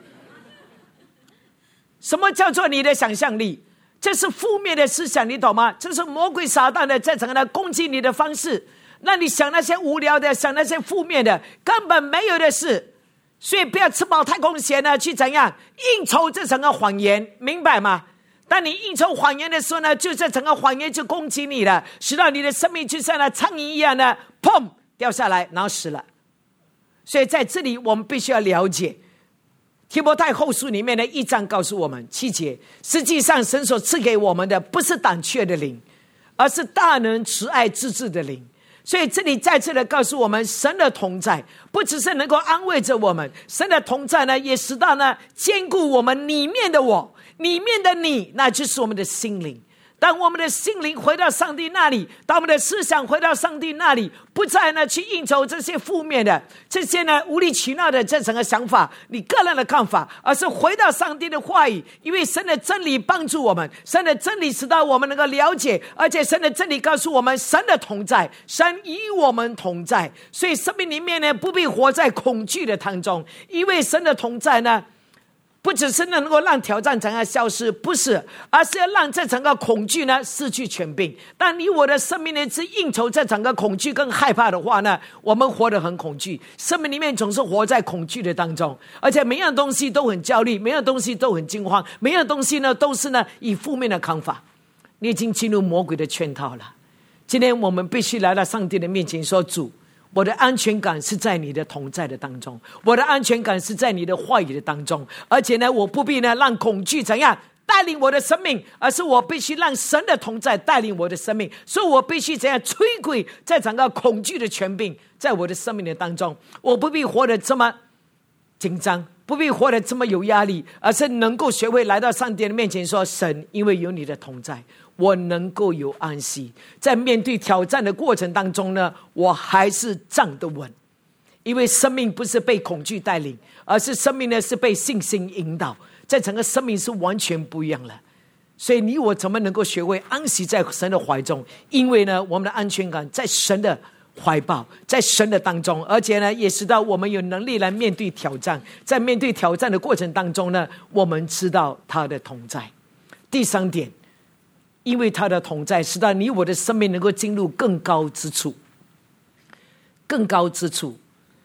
什么叫做你的想象力？这是负面的思想，你懂吗？这是魔鬼撒旦的在整个攻击你的方式。那你想那些无聊的，想那些负面的，根本没有的事。所以不要吃饱太空闲呢，去怎样应酬这整个谎言，明白吗？当你应酬谎言的时候呢，就这整个谎言就攻击你了，使到你的生命就像那苍蝇一样呢，砰掉下来，然后死了。所以在这里我们必须要了解提摩太后书里面的1章告诉我们7节，实际上神所赐给我们的不是胆怯的灵，而是大能慈爱自制的灵。所以这里再次的告诉我们，神的同在不只是能够安慰着我们，神的同在呢，也使到呢坚固我们里面的我，里面的你，那就是我们的心灵。当我们的心灵回到上帝那里，当我们的思想回到上帝那里，不再呢去应酬这些负面的，这些呢无理取闹的这整个想法，你个人的看法，而是回到上帝的话语。因为神的真理帮助我们，神的真理使到我们能够了解，而且神的真理告诉我们神的同在，神与我们同在。所以生命里面呢不必活在恐惧的当中，因为神的同在呢不只是能够让挑战怎样消失，不是，而是要让这整个恐惧呢失去权柄。但你我的生命呢是应酬这整个恐惧跟害怕的话呢，我们活得很恐惧，生命里面总是活在恐惧的当中，而且每样东西都很焦虑，每样东西都很惊慌，每样东西呢都是呢以负面的看法。你已经进入魔鬼的圈套了。今天我们必须来到上帝的面前说，主，我的安全感是在你的同在的当中，我的安全感是在你的话语的当中，而且呢，我不必呢让恐惧怎样带领我的生命，而是我必须让神的同在带领我的生命。所以我必须怎样摧毁在整个恐惧的权柄在我的生命的当中。我不必活得这么紧张，不必活得这么有压力，而是能够学会来到上帝的面前说，神，因为有你的同在，我能够有安息。在面对挑战的过程当中呢，我还是站得稳。因为生命不是被恐惧带领，而是生命呢是被信心引导，在整个生命是完全不一样了。所以你我怎么能够学会安息在神的怀中？因为呢，我们的安全感在神的怀抱，在神的当中，而且呢也使到我们有能力来面对挑战。在面对挑战的过程当中呢，我们知道他的同在。第3点，因为他的同在使到你我的生命能够进入更高之处。更高之处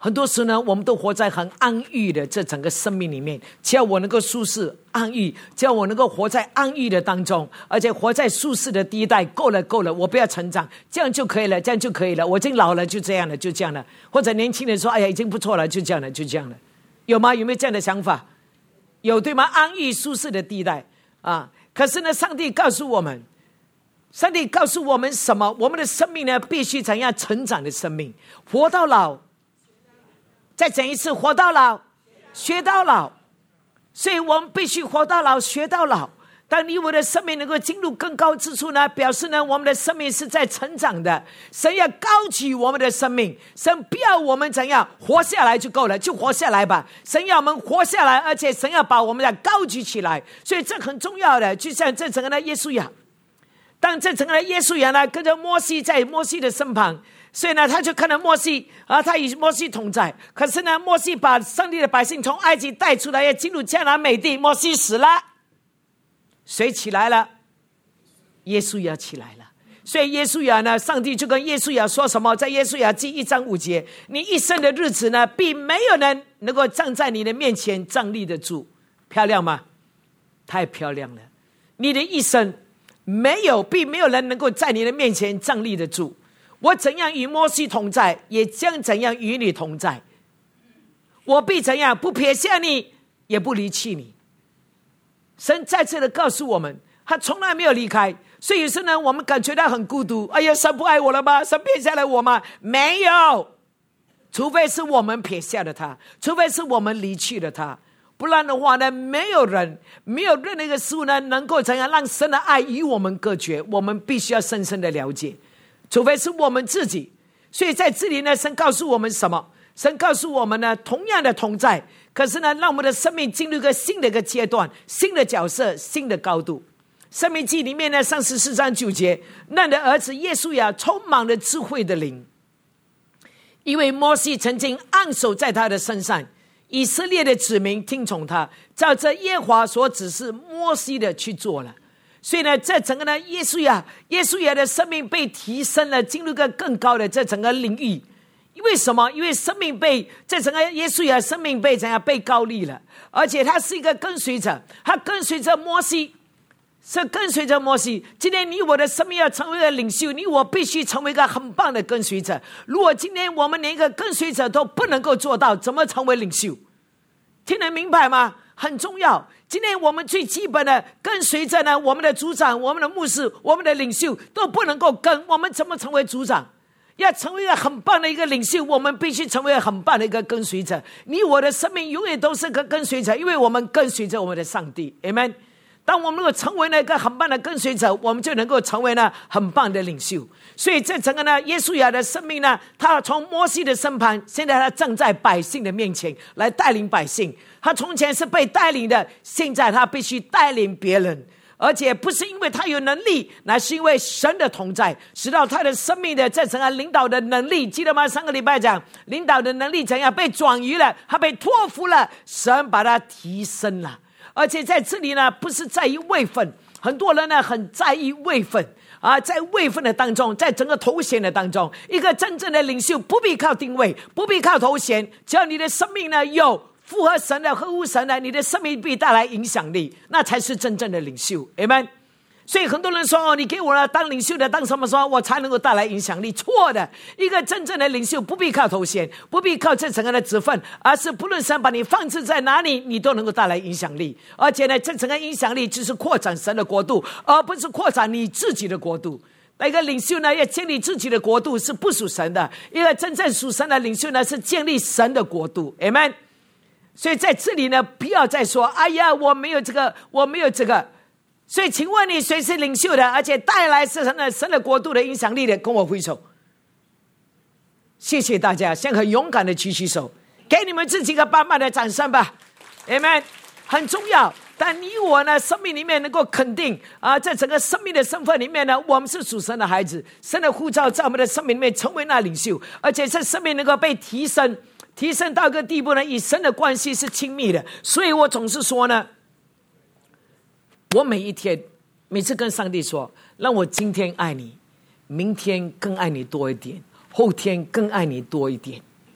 很多时呢，我们都活在很安逸的这整个生命里面。只要我能够舒适安逸，只要我能够活在安逸的当中，而且活在舒适的地带，够了，我不要成长，这样就可以了，这样就可以了。我已经老了，就这样了，就这样了。或者年轻人说：“哎呀，已经不错了，就这样了，就这样了。”有吗？有没有这样的想法？有，对吗？安逸舒适的地带啊。可是呢，上帝告诉我们什么？我们的生命呢，必须怎样成长的生命，活到老。再讲一次，活到老，学到老。所以我们必须活到老，学到老。当你我的生命能够进入更高之处呢，表示呢，我们的生命是在成长的。神要高举我们的生命，神不要我们怎样活下来就够了，就活下来吧。神要我们活下来，而且神要把我们的高举起来。所以这很重要的，就像这整个的耶稣亚，当这整个的耶稣亚呢，跟着摩西在摩西的身旁。所以呢，他就看到摩西他与摩西同在。可是呢，摩西把上帝的百姓从埃及带出来，要进入迦南美地，摩西死了，谁起来了？耶稣亚起来了。所以耶稣亚呢，上帝就跟耶稣亚说什么？在耶稣亚记1章5节，你一生的日子呢，并没有人能够站在你的面前站立得住。漂亮吗？太漂亮了。你的一生并没有人能够在你的面前站立得住。我怎样与摩西同在，也将怎样与你同在。我必怎样不撇下你，也不离弃你。神再次的告诉我们，他从来没有离开。所以有时呢，我们感觉到很孤独。哎呀，神不爱我了吗？神撇下来我吗？没有，除非是我们撇下了他，除非是我们离去了他，不然的话呢，没有任何一个事物呢，能够怎样让神的爱与我们隔绝。我们必须要深深的了解。除非是我们自己。所以在这里呢，神告诉我们什么？神告诉我们呢，同样的同在，可是呢，让我们的生命进入一个新的一个阶段，新的角色，新的高度。申命记里面呢，34章9节，那的儿子耶稣亚充满了智慧的灵，因为摩西曾经按手在他的身上，以色列的子民听从他，照着耶和华所指示摩西的去做了。所以呢，这整个呢，耶稣亚的生命被提升了，进入一个更高的这整个领域。因为什么？因为生命被这整个耶稣亚生命被怎样被高立了，而且他是一个跟随者，他跟随着摩西，是跟随着摩西。今天你我的生命要成为一个领袖，你我必须成为一个很棒的跟随者。如果今天我们连一个跟随者都不能够做到，怎么成为领袖？听得明白吗？很重要。今天我们最基本的跟随着呢，我们的组长、我们的牧师、我们的领袖都不能够跟，我们怎么成为组长？要成为一个很棒的一个领袖，我们必须成为很棒的一个跟随者。你我的生命永远都是个跟随者，因为我们跟随着我们的上帝。 Amen。 当我们能够成为那个很棒的跟随者，我们就能够成为呢很棒的领袖。所以这整个呢，耶稣亚的生命呢，他从摩西的身旁，现在他站在百姓的面前来带领百姓。他从前是被带领的，现在他必须带领别人，而且不是因为他有能力，乃是因为神的同在，使到他的生命的这整个领导的能力，记得吗？上个礼拜讲领导的能力怎样被转移了，他被托付了，神把他提升了。而且在这里呢，不是在于位分，很多人呢很在意位分啊，在位分的当中，在整个头衔的当中，一个真正的领袖不必靠定位，不必靠头衔，只要你的生命呢有符合神的、合乎神的，你的生命必带来影响力，那才是真正的领袖。 Amen。 所以很多人说你给我了当领袖的，当什么时候我才能够带来影响力？错的，一个真正的领袖不必靠头衔，不必靠这整个的职分，而是不论神把你放置在哪里，你都能够带来影响力。而且呢，这整个影响力就是扩展神的国度，而不是扩展你自己的国度。那个领袖呢，要建立自己的国度是不属神的，一个真正属神的领袖呢，是建立神的国度。 Amen。 所以在这里呢，不要再说哎呀我没有这个，我没有这个。所以请问你谁是领袖的，而且带来神的国度的影响力的？跟我挥手。谢谢大家，现在很勇敢的举起手，给你们自己一个满满的掌声吧。 Amen。 很重要。但你我呢，生命里面能够肯定在整个生命的身份里面呢，我们是属神的孩子，神的呼召在我们的生命里面成为那领袖，而且这生命能够被提升到一个地步呢，与神的关系是亲密的。所以我总是说呢，我每次跟上帝说，让我今天爱你，明天更爱你多一点，后天更爱你多一点。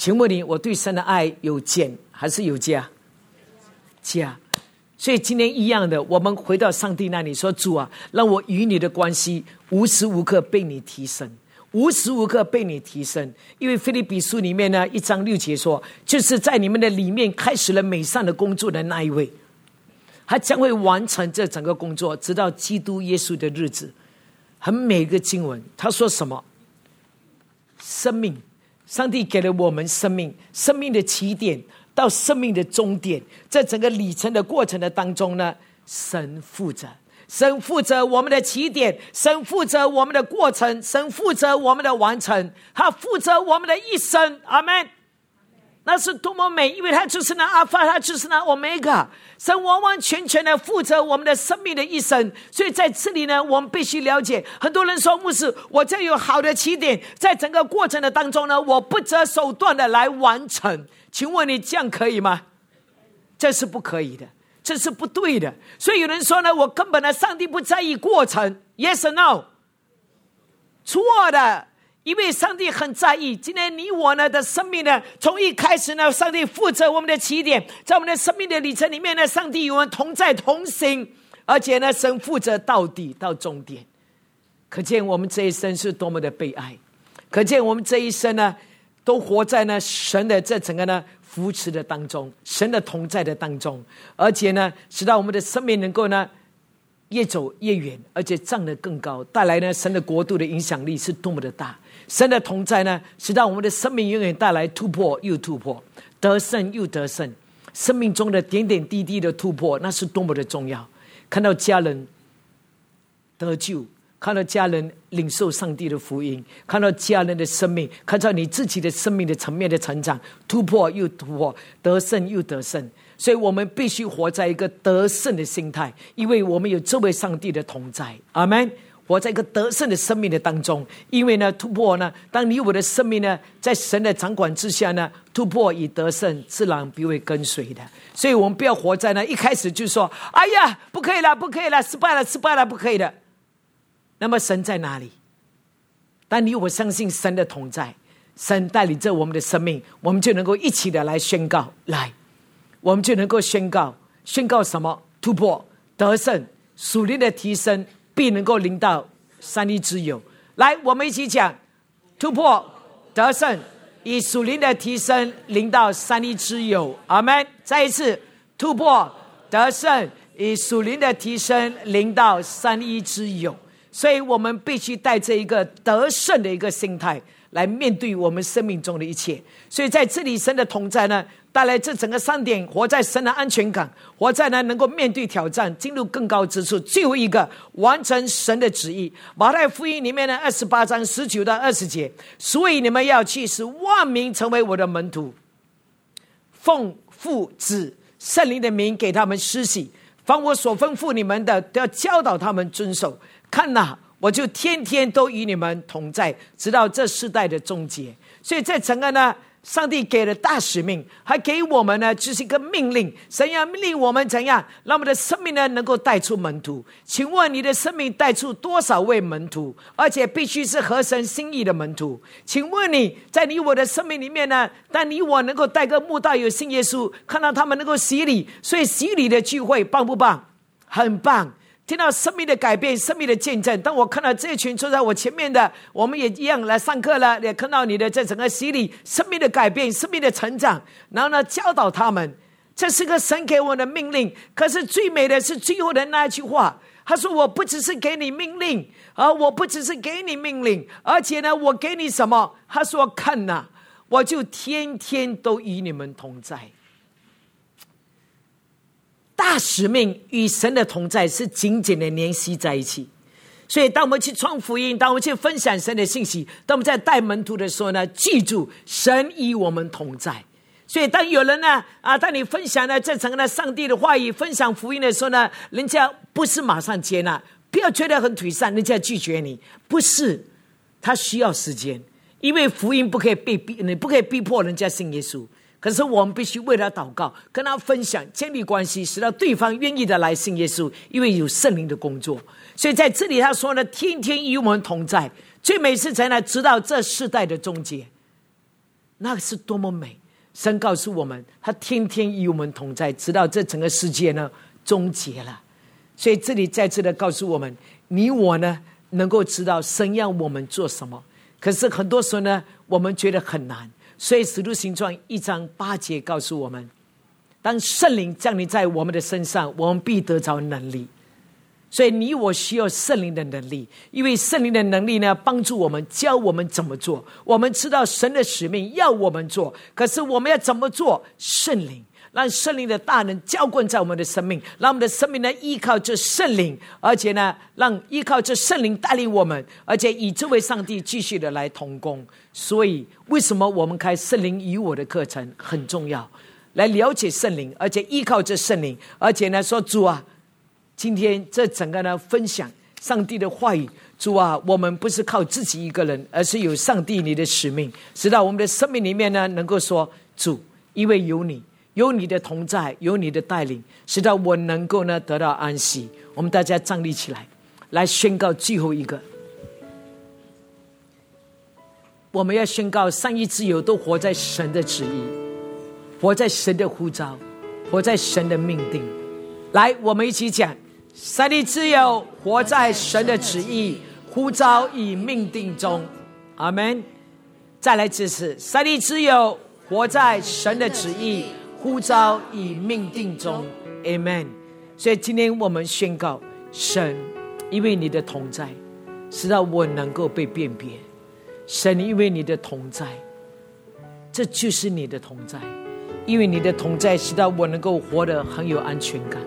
请问你，我对神的爱有减还是有加？加。所以今天一样的，我们回到上帝那里说，主啊，让我与你的关系无时无刻被你提升，无时无刻被你提升。因为腓立比书里面呢1章6节说，就是在你们的里面开始了美善的工作的那一位，他将会完成这整个工作，直到基督耶稣的日子。很美一个经文，他说什么？生命，上帝给了我们生命，生命的起点到生命的终点，在整个里程的过程的当中呢，神负责，神负责我们的起点，神负责我们的过程，神负责我们的完成，他负责我们的一生。阿们。那是多么美，因为他就是那阿法，他就是那欧米伽，神完完全全的负责我们的生命的一生。所以在这里呢，我们必须了解，很多人说，牧师，我这有好的起点，在整个过程的当中呢，我不择手段的来完成。请问你这样可以吗？这是不可以的，这是不对的。所以有人说呢，我根本呢，上帝不在意过程。 Yes or no？ 错的，因为上帝很在意。今天你我呢的生命呢，从一开始呢，上帝负责我们的起点，在我们的生命的里程里面呢，上帝与我们同在同行，而且呢，神负责到底到终点。可见我们这一生是多么的悲哀，可见我们这一生呢，都活在呢神的这整个呢扶持的当中，神的同在的当中，而且呢，使到我们的生命能够呢越走越远，而且站得更高，带来呢神的国度的影响力是多么的大。神的同在呢，使到我们的生命永远带来突破又突破，得胜又得胜。生命中的点点滴滴的突破，那是多么的重要。看到家人得救，看到家人领受上帝的福音，看到家人的生命，看到你自己的生命的层面的成长，突破又突破，得胜又得胜。所以我们必须活在一个得胜的心态，因为我们有这位上帝的同在。阿们。活在一个得胜的生命的当中，因为呢，突破呢，当你我的生命呢，在神的掌管之下呢，突破与得胜自然必会跟随的。所以我们不要活在呢一开始就说，哎呀，不可以了，不可以了，失败了，失败了，不可以的。那么神在哪里？当你我相信神的同在，神带领着我们的生命，我们就能够一起的来宣告，来，我们就能够宣告什么？突破、得胜、属灵的提升，必能够临到三一之友。来，我们一起讲，突破、得胜，以属灵的提升临到三一之友。阿们。再一次，突破、得胜，以属灵的提升临到三一之友。所以我们必须带着一个得胜的一个心态来面对我们生命中的一切。所以在这里，神的同在呢，带来这整个3点，活在神的安全感，活在呢能够面对挑战，进入更高之处。最后一个，完成神的旨意。马太福音里面呢28章19到20节，所以你们要去，使万民成为我的门徒，奉父子圣灵的名给他们施洗，凡我所吩咐你们的，都要教导他们遵守。看哪，我就天天都与你们同在，直到这世代的终结。所以在整个呢，上帝给了大使命，还给我们呢就是一个命令。神要命令我们怎样，让我们的生命呢能够带出门徒。请问你的生命带出多少位门徒？而且必须是合神心意的门徒。请问你在你我的生命里面呢，但你我能够带个慕道友信耶稣，看到他们能够洗礼，所以洗礼的聚会棒不棒？很棒。听到生命的改变，生命的见证。当我看到这群坐在我前面的，我们也一样来上课了，也看到你的这整个洗礼，生命的改变，生命的成长，然后呢教导他们，这是个神给我的命令。可是最美的是最后的那一句话，他说我不只是给你命令，我不只是给你命令，而且呢我给你什么？他说看哪，我就天天都与你们同在。大使命与神的同在是紧紧的联系在一起。所以当我们去传福音，当我们去分享神的信息，当我们在带门徒的时候呢，记住神与我们同在。所以当有人呢当你分享呢这整个的上帝的话语，分享福音的时候呢，人家不是马上接纳，不要觉得很颓丧，人家拒绝你，不是，他需要时间，因为福音不可以你不可以逼迫人家信耶稣。可是我们必须为他祷告，跟他分享，建立关系，使到对方愿意的来信耶稣，因为有圣灵的工作。所以在这里他说呢，天天与我们同在，最美是在那直到这世代的终结。 那是多么美！神告诉我们，他天天与我们同在，直到这整个世界呢终结了。所以这里再次的告诉我们，你我呢能够知道神要我们做什么，可是很多时候呢我们觉得很难。所以使徒行传1章8节告诉我们，当圣灵降临在我们的身上，我们必得着能力。所以你我需要圣灵的能力，因为圣灵的能力呢帮助我们，教我们怎么做。我们知道神的使命要我们做，可是我们要怎么做？圣灵，让圣灵的大能浇灌在我们的生命，让我们的生命呢依靠这圣灵，而且呢让依靠这圣灵带领我们，而且以这位上帝继续的来同工。所以为什么我们开圣灵与我的课程很重要，来了解圣灵，而且依靠这圣灵，而且呢说主啊，今天这整个呢分享上帝的话语，主啊，我们不是靠自己一个人，而是有上帝你的使命，使到我们的生命里面呢能够说，主，因为有你，有你的同在，有你的带领，使到我能够呢得到安息。我们大家站立起来，来宣告最后一个，我们要宣告三一自由都活在神的旨意，活在神的呼召，活在神的命定。来，我们一起讲，三一自由活在神的旨意，呼召与命定中。阿们。再来一次，三一自由活在神的旨意，呼召与命定中。 Amen。 所以今天我们宣告，神因为你的同在，使到我能够被辨别。神因为你的同在，这就是你的同在，因为你的同在使到我能够活得很有安全感，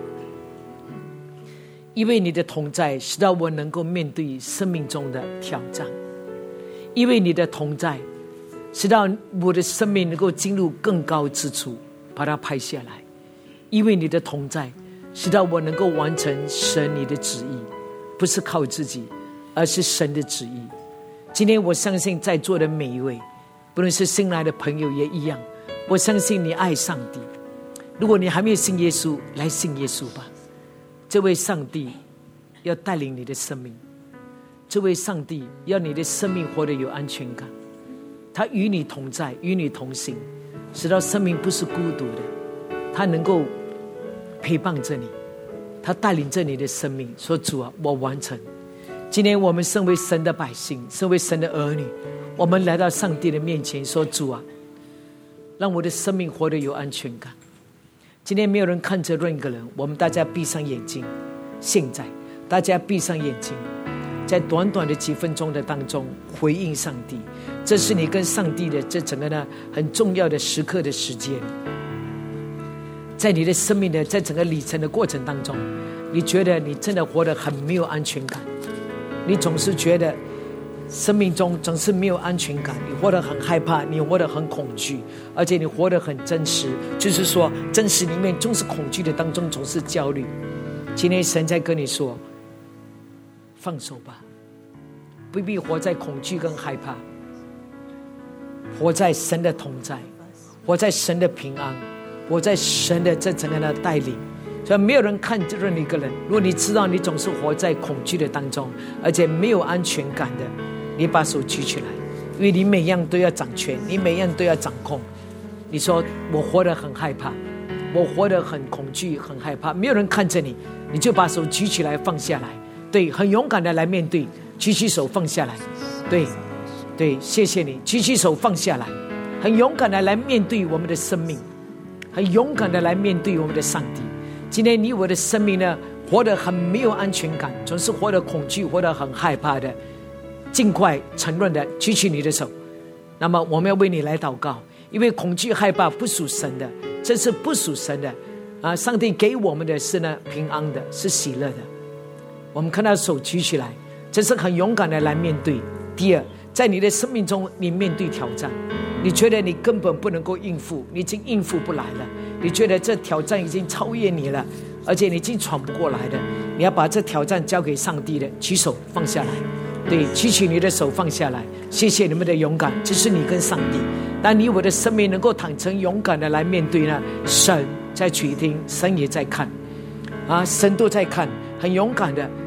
因为你的同在使到我能够面对生命中的挑战，因为你的同在使到我的生命能够进入更高之处，把它拍下来，因为你的同在使到我能够完成神你的旨意，不是靠自己，而是神的旨意。今天我相信在座的每一位，不论是新来的朋友也一样，我相信你爱上帝。如果你还没有信耶稣，来信耶稣吧。这位上帝要带领你的生命，这位上帝要你的生命活得有安全感，他与你同在，与你同行，使到生命不是孤独的，他能够陪伴着你，他带领着你的生命，说主啊，我完成。今天我们身为神的百姓，身为神的儿女，我们来到上帝的面前，说主啊，让我的生命活得有安全感。今天没有人看着任何一个人，我们大家闭上眼睛。现在大家闭上眼睛，在短短的几分钟的当中回应上帝，这是你跟上帝的这整个呢很重要的时刻的时间。在你的生命的在整个里程的过程当中，你觉得你真的活得很没有安全感，你总是觉得生命中总是没有安全感，你活得很害怕，你活得很恐惧，而且你活得很真实，就是说真实里面总是恐惧的当中总是焦虑。今天神在跟你说，放手吧，不必活在恐惧跟害怕，活在神的同在，活在神的平安，活在神的这整个的带领。所以没有人看任何一个人，如果你知道你总是活在恐惧的当中，而且没有安全感的，你把手举起来，因为你每样都要掌权，你每样都要掌控。你说我活得很害怕，我活得很恐惧很害怕，没有人看着你，你就把手举起来放下来。对，很勇敢的来面对，举起手放下来。对对，谢谢你，举起手放下来，很勇敢的来面对我们的生命，很勇敢的来面对我们的上帝。今天你我的生命呢活得很没有安全感，总是活得恐惧，活得很害怕的，尽快承认的举起你的手。那么我们要为你来祷告，因为恐惧害怕不属神的，这是不属神的上帝给我们的是呢平安的，是喜乐的。我们看到手举起来，这是很勇敢的来面对。第二，在你的生命中你面对挑战，你觉得你根本不能够应付，你已经应付不来了，你觉得这挑战已经超越你了，而且你已经喘不过来了，你要把这挑战交给上帝的，举手放下来。对，举起你的手放下来。谢谢你们的勇敢，这是你跟上帝。当你我的生命能够坦诚勇敢的来面对呢，神在垂听，神也在看神都在看，很勇敢的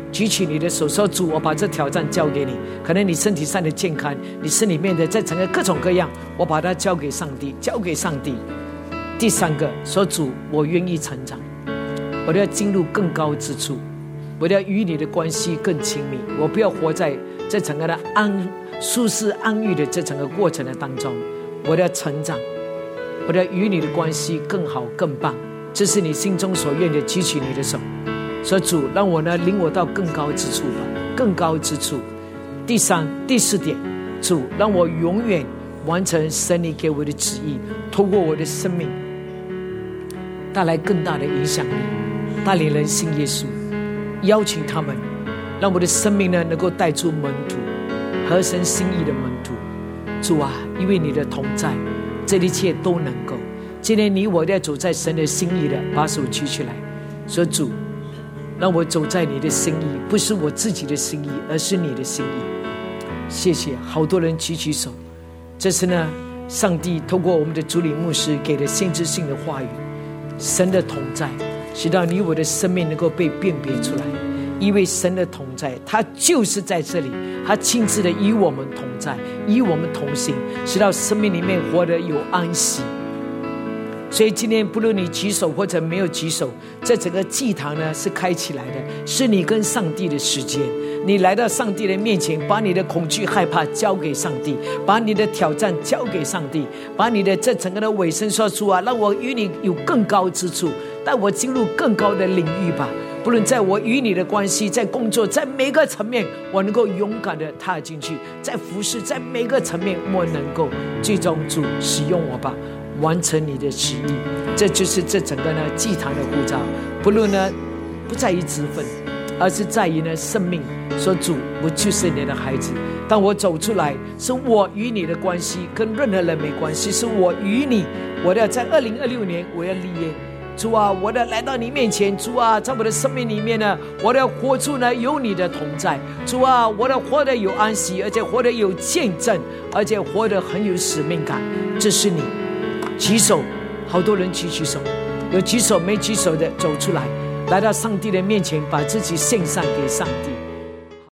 举起你的手说，主，我把这挑战交给你。可能你身体上的健康，你身里面的在整个各种各样，我把它交给上帝，交给上帝。第三个说，主，我愿意成长，我要进入更高之处，我要与你的关系更亲密，我不要活在这整个的舒适安逸的这整个过程的当中，我要成长，我要与你的关系更好更棒。这是你心中所愿的，举起你的手说，主，让我呢领我到更高之处吧，更高之处。第四点，主，让我永远完成神你给我的旨意，透过我的生命带来更大的影响力，带领人信耶稣，邀请他们，让我的生命呢能够带出门徒，合神心意的门徒。主啊，因为你的同在，这一切都能够。今天你我要走在神的心意的，把手举起来说，主，让我走在你的心意，不是我自己的心意，而是你的心意。谢谢。好多人举起手，这是呢上帝透过我们的主理牧师给的先知性的话语，神的同在使到你我的生命能够被辨别出来。因为神的同在，他就是在这里，他亲自的与我们同在，与我们同行，使到生命里面活得有安息。所以今天不论你举手或者没有举手，这整个祭坛呢是开起来的，是你跟上帝的时间。你来到上帝的面前，把你的恐惧害怕交给上帝，把你的挑战交给上帝，把你的这整个的尾声说出啊，让我与你有更高之处，带我进入更高的领域吧。不论在我与你的关系，在工作，在每个层面，我能够勇敢的踏进去，在服事，在每个层面，我能够最终主使用我吧，完成你的旨意。这就是这整个呢祭坛的呼召。不论呢不在于职分，而是在于呢生命。说，主，我就是你的孩子。当我走出来，是我与你的关系跟任何人没关系，是我与你，我要在2026年我要立业。主啊，我要来到你面前。主啊，在我的生命里面呢，我要活出呢有你的同在。主啊，我要活得有安息，而且活得有见证，而且活得很有使命感。这是你。举手，好多人举手，有举手没举手的走出来，来到上帝的面前，把自己献上给上帝。